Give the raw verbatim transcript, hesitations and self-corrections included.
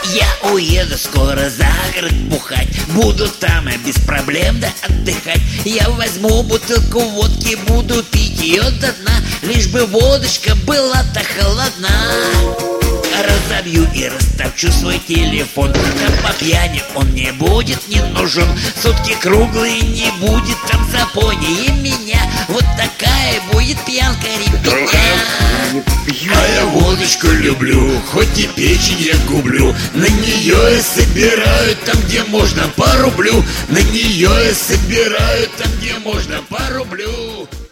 Я уеду скоро за город бухать, буду там и без проблем да отдыхать. Я возьму бутылку водки, буду пить ее до дна, лишь бы водочка была-то холодна. Разобью и растопчу свой телефон, там по пьяни он не будет не нужен. Сутки круглые не будет там запони, и меня вот такая будет пьянка, ребятня. А я водочку люблю, хоть и печень я гублю. На нее я собираю там, где можно, по рублю. На нее я собираю там, где можно, по рублю.